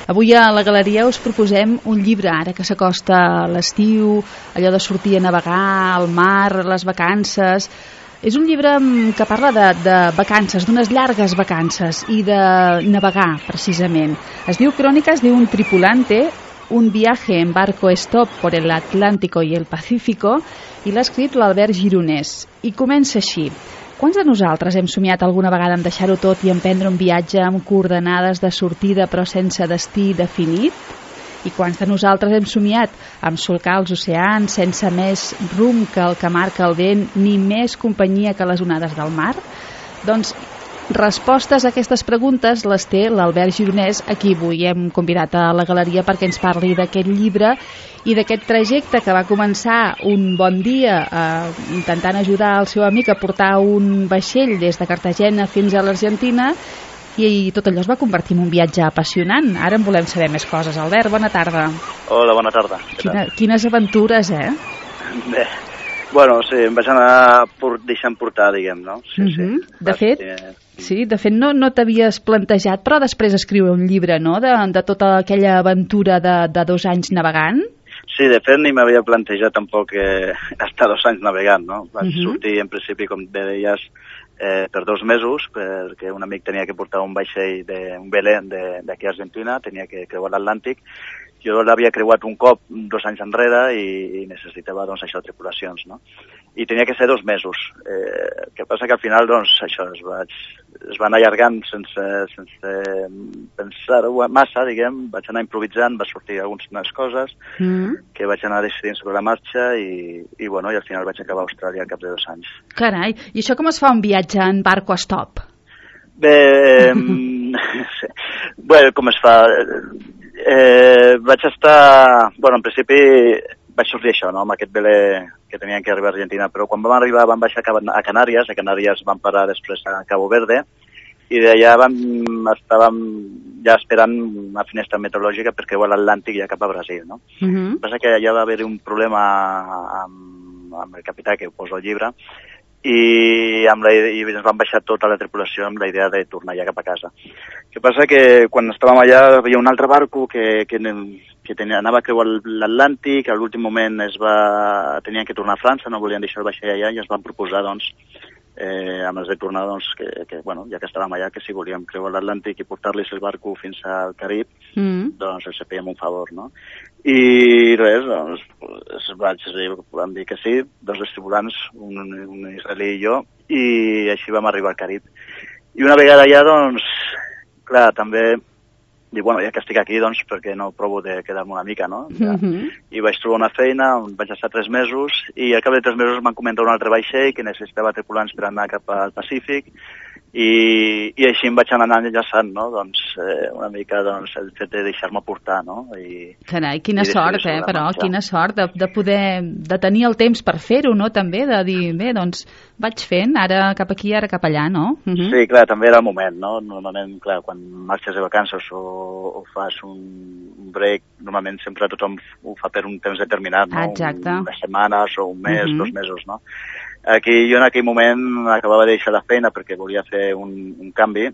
Avui a la Galeria us proposem un llibre, ara que s'acosta l'estiu, allò de sortir a navegar, al mar, les vacances. És un llibre que parla de vacances, d'unes llargues vacances i de navegar, precisament. Es diu Crónicas de un tripulante, un viaje en barco stop por el Atlántico y el Pacífico, i l'ha escrit l'Albert Gironès. I comença així. Quants de nosaltres hem somiat alguna vegada en deixar-ho tot i emprendre un viatge amb coordenades de sortida però sense destí definit? I quants de nosaltres hem somiat amb solcar els oceans sense més rumb que el que marca el vent ni més companyia que les onades del mar? Doncs respostes a aquestes preguntes les té l'Albert Gironès, a qui avui hem convidat a la Galeria perquè ens parli d'aquest llibre i d'aquest trajecte que va començar un bon dia intentant ajudar el seu amic a portar un vaixell des de Cartagena fins a l'Argentina, i tot allò es va convertir en un viatge apassionant. Ara en volem saber més coses. Albert, bona tarda. Hola, bona tarda. Quines aventures, eh? Bé, bueno, sí, em vaig anar deixant portar, diguem, no? Sí, sí. De fet, no t'havies plantejat, però després escriure un llibre, no?, de tota aquella aventura de 2 anys navegant. Sí, de fet, ni m'havia plantejat tampoc estar 2 anys navegant, no? Vaig sortir, en principi, com bé deies, per 2 mesos, perquè un amic tenia que portar un vaixell, un velé d'aquí a Argentina, tenia que creuar l'Atlàntic. Jo l'havia creuat un cop 2 anys enrere i necessitava, doncs, això, tripulacions, no? I tenia que ser 2 mesos. El que passa que al final, doncs, això es va anar allargant sense pensar-ho massa, diguem. Vaig anar improvisant, va sortir algunes coses que vaig anar decidint sobre la marxa i al final vaig acabar a Austràlia al cap de 2 anys. Carai, i això com es fa un viatge en barco a stop? Bé, com es fa? Vaig estar... Bueno, en principi vaig sortir això, no?, amb aquest velé que tenien que arribar a Argentina, però quan vam arribar vam baixar a Canàries vam parar després a Cabo Verde, i d'allà estàvem ja esperant una finestra meteorològica per creuar l'Atlàntic ja cap a Brasil, no? El que passa que allà va haver-hi un problema amb el capità que ho posa al llibre, i ens van baixar tota la tripulació amb la idea de tornar ja cap a casa. El que passa que quan estàvem allà hi havia un altre barco que anava a creuar l'Atlàntic, a l'últim moment tenien que tornar a França, no volien deixar el vaixell allà i ens van proposar, doncs, amb els de tornar, doncs, que ja que estàvem allà, que si volíem creuar l'Atlàntic i portar-los el barco fins al Carib, doncs els fèiem un favor, no? I res, doncs, vam dir que sí, 2 dels tripulants, un israelí i jo, i així vam arribar al Carib. I una vegada allà, doncs, clar, també dic, bueno, ja que estic aquí, doncs, perquè no provo de quedar-me una mica, no? I vaig trobar una feina on vaig estar 3 mesos, i al cap de 3 mesos m'han comentat un altre vaixell que necessitava tripulants per anar cap al Pacífic, i així em vaig anar enllaçant, no?, doncs, una mica, doncs, el fet de deixar-me portar, no? Carai, quina sort, però, quina sort de poder, de tenir el temps per fer-ho, no?, també, de dir, bé, doncs, vaig fent, ara cap aquí, ara cap allà, no? Sí, clar, també era el moment, no? Normalment, clar, quan marxes de vacances o fas un break, normalment sempre tothom ho fa per un temps determinat, no? Exacte. Unes setmanes o un mes, 2 mesos, no? Jo en aquell moment acabava de deixar la feina perquè volia fer un canvi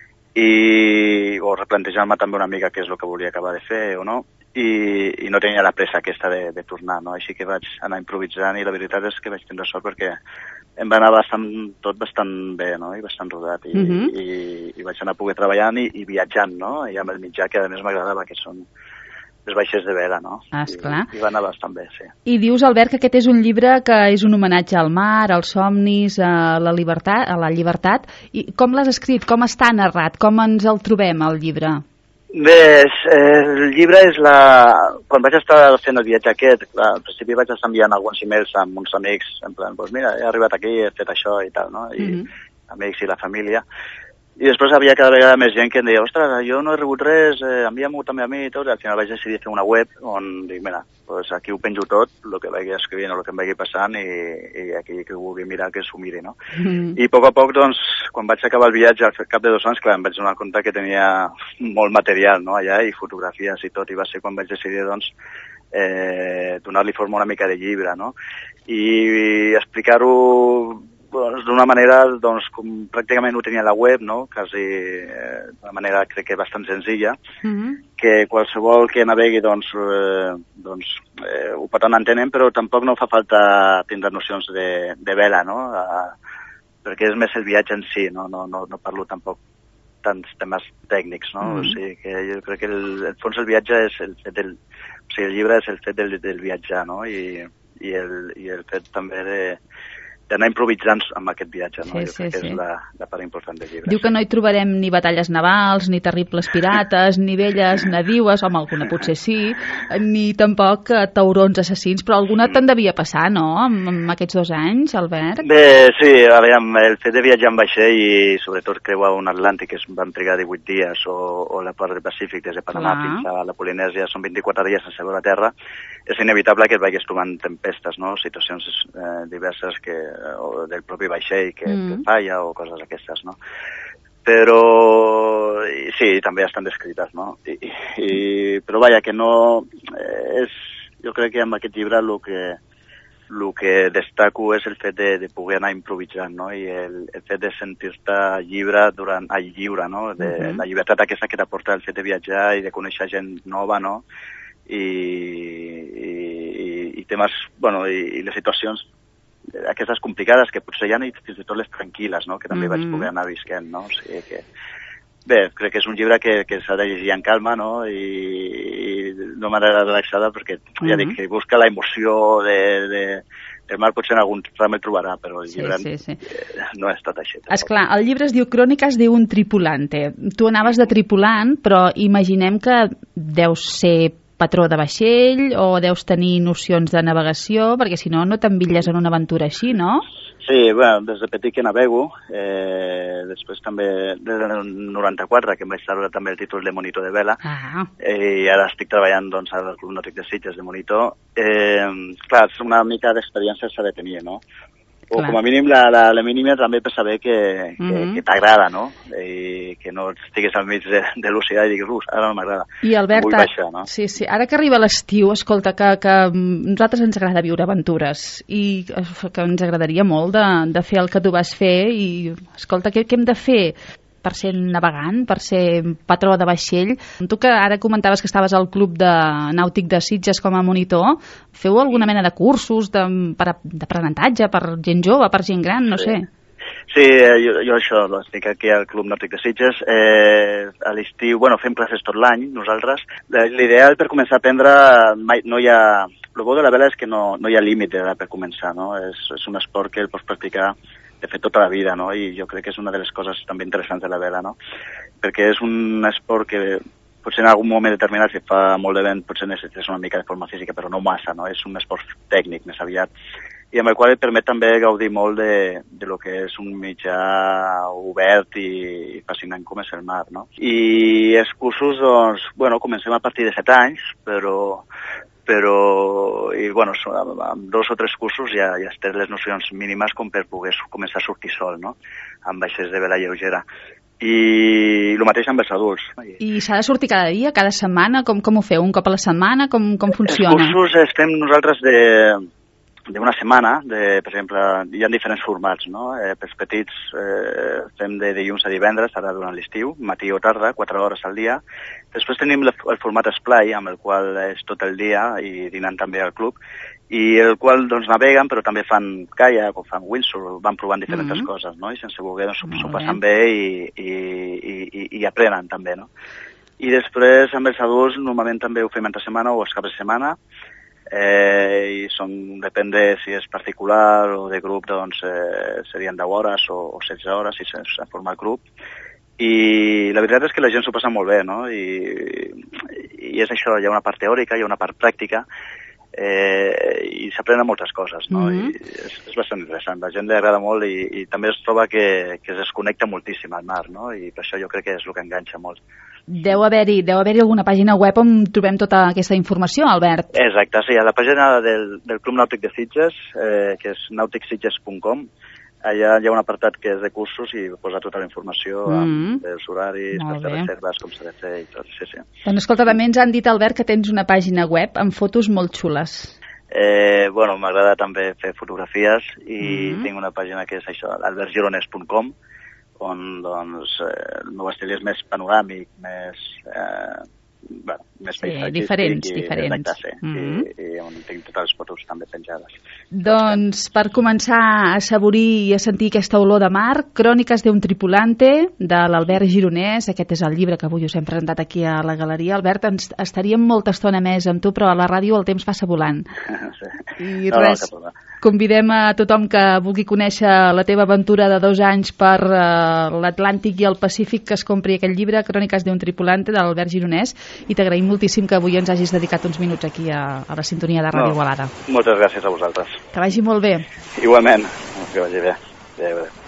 o replantejar-me també una mica què és el que volia acabar de fer o no, i no tenia la pressa aquesta de tornar, no? Així que vaig anar improvisant i la veritat és que vaig tindre sort perquè em va anar tot bastant bé, no?, i bastant rodat, i vaig anar a poder treballant i viatjant, no?, i amb el mitjà que a més m'agradava, que són els vaixells de vela, no? Esclar. I va anar bastant bé, sí. I dius, Albert, que aquest és un llibre que és un homenatge al mar, als somnis, a la llibertat. I com l'has escrit? Com està narrat? Com ens el trobem, el llibre? Bé, el llibre és quan vaig estar fent el viatge aquest, clar, al principi vaig estar enviant alguns e-mails amb uns amics, en plan, doncs mira, he arribat aquí, he fet això i tal, no? I amics i la família. I després havia cada vegada més gent que em deia, ostres, jo no he rebut res, envia-m'ho també a mi i tot, i al final vaig decidir fer una web on dic, mira, doncs aquí ho penjo tot, el que vagi escrivint o el que em vagi passant, i aquí que ho vulgui mirar, que s'ho miri, no? I a poc, doncs, quan vaig acabar el viatge al cap de 2 anys, clar, em vaig donar compte que tenia molt material, no?, allà, i fotografies i tot, i va ser quan vaig decidir, doncs, donar-li forma una mica de llibre, no? I explicar-ho d'una manera, doncs, com pràcticament ho tenia a la web, no? Quasi d'una manera, crec que bastant senzilla, que qualsevol que navegui, doncs, ho pot anar entenent, però tampoc no fa falta tindre nocions de vela, no? Perquè és més el viatge en si, no parlo tampoc tants temes tècnics, no? O sigui, que jo crec que el fons del viatge és el fet del... O sigui, el llibre és el fet del viatjar, no? I el fet també d'anar improvisant amb aquest viatge, no? Jo crec que és la part important del llibre. Diu que no hi trobarem ni batalles navals, ni terribles pirates, ni velles nadiues, home, alguna potser sí, ni tampoc taurons assassins, però alguna te'n devia passar, no?, amb aquests 2 anys, Albert? Bé, sí, aviam, el fet de viatjar en vaixell i sobretot creuar un Atlàntic, que van trigar 18 dies, o la part del Pacífic des de Panamà fins a la Polinèsia, són 24 dies sense veure la Terra, és inevitable que et vagis trobant tempestes, no?, situacions diverses o del propi vaixell que falla o coses aquestes, no? Però sí, també estan descrites, no? Però vaja, que no és... Jo crec que amb aquest llibre el que destaco és el fet de poder anar improvisant, no? I el fet de sentir-te lliure, no? La llibertat aquesta que t'aporta el fet de viatjar i de conèixer gent nova, no? I temes, bueno, i les situacions aquestes complicades que potser hi ha i fins i tot les tranquil·les, no? Que també vaig poder anar visquent, no? O sigui que... Bé, crec que és un llibre que s'ha de llegir en calma, no? I d'una manera relaxada, perquè ja dic que busca la emoció del mar, potser en algun tram el trobarà, però el llibre no és tot així. Esclar, el llibre es diu Cròniques d'un tripulante. Tu anaves de tripulant, però imaginem que deus ser patró de vaixell o deus tenir nocions de navegació, perquè si no, no t'embitlles en una aventura així, no? Sí, bueno, des de petit que navego, després també des del 94, que em vaig treure també el títol de monitor de vela, i ara estic treballant doncs, al Club Nàutic de Sitges de monitor. Clar, una mica d'experiència s'ha de tenir, no? O com a mínim la mínima també per saber que t'agrada, no? I que no estigues al mig de l'oceà i diguis, ara no m'agrada. I Albert, vull baixar, no? Sí, ara que arriba l'estiu, escolta, que a nosaltres ens agrada viure aventures i que ens agradaria molt de fer el que tu vas fer i, escolta, què hem de fer per ser navegant, per ser patró de vaixell? Tu que ara comentaves que estaves al Club de Nàutic de Sitges com a monitor, feu alguna mena de cursos d'aprenentatge per gent jove, per gent gran, no sé? Sí, jo això, estic aquí al Club Nàutic de Sitges. A l'estiu, bueno, fem classes tot l'any, nosaltres. L'ideal per començar a aprendre, no hi ha... El bo de la vela és que no hi ha límit per començar, no? És un esport que el pots practicar de fet tota la vida, no? I jo crec que és una de les coses també interessants de la vela, no? Perquè és un esport que potser en algun moment determinat, si fa molt de vent, potser necessites una mica de forma física, però no massa, no? És un esport tècnic, més aviat, i amb el qual et permet també gaudir molt de lo que és un mitjà obert i fascinant com és el mar, no? I els cursos, doncs, bueno, comencem a partir de 7 anys, però i, bueno, amb 2 o 3 cursos ja has tret les nocions mínimes com per poder començar a sortir sol, no?, amb vaixells de vela lleugera. I el mateix amb els adults. I s'ha de sortir cada dia, cada setmana? Com ho feu? Un cop a la setmana? Com funciona? Els cursos els fem nosaltres d'una setmana, per exemple, hi ha diferents formats, no? Pels petits fem de dilluns a divendres, ara durant l'estiu, matí o tarda, 4 hores al dia. Després tenim el format Esplai, amb el qual és tot el dia, i dinant també al club, i el qual doncs naveguen, però també fan kayak o fan windsurf, van provant diferents coses, no? I sense voler doncs, s'ho passen bé i aprenen també, no? I després amb els adults normalment també ho fem entre setmana o els caps de setmana, i depèn de si és particular o de grup, doncs serien 10 hores o 16 hores si s'ha format grup, i la veritat és que la gent s'ho passa molt bé, no? I és això, hi ha una part teòrica, hi ha una part pràctica, i s'aprenen moltes coses, no? I és bastant interessant, la gent li agrada molt i també es troba que es desconnecta moltíssim al mar, no? I per això jo crec que és el que enganxa molt. Deu haver-hi alguna pàgina web on trobem tota aquesta informació, Albert? Exacte, sí, a la pàgina del Club Nàutic de Sitges, que és nauticsitges.com, allà hi ha un apartat que és de cursos i posa tota la informació amb els horaris, les reserves, com s'ha de fer i tot. Sí. Doncs escolta, també ens han dit, Albert, que tens una pàgina web amb fotos molt xules. Bueno, m'agrada també fer fotografies i tinc una pàgina que és això, albertgirones.com, on doncs, el meu estil és més panoràmic, més paisatgístic. Diferents. Exacte, sí. I on tinc totes les fotos també penjades. Doncs per començar a assaborir i a sentir aquesta olor de mar, Cròniques d'un tripulante, de l'Albert Gironès. Aquest és el llibre que avui us hem presentat aquí a la galeria. Albert, estaríem molta estona més amb tu, però a la ràdio el temps passa volant. Sí. I res, convidem a tothom que vulgui conèixer la teva aventura de 2 anys per l'Atlàntic i el Pacífic que es compri aquest llibre, Cròniques d'un tripulante, de l'Albert Gironès, i t'agraïm moltíssim que avui ens hagis dedicat uns minuts aquí a la sintonia de Ràdio Igualada. Moltes gràcies a vosaltres. Que vagi molt bé. Igualment, que vagi bé. Adéu.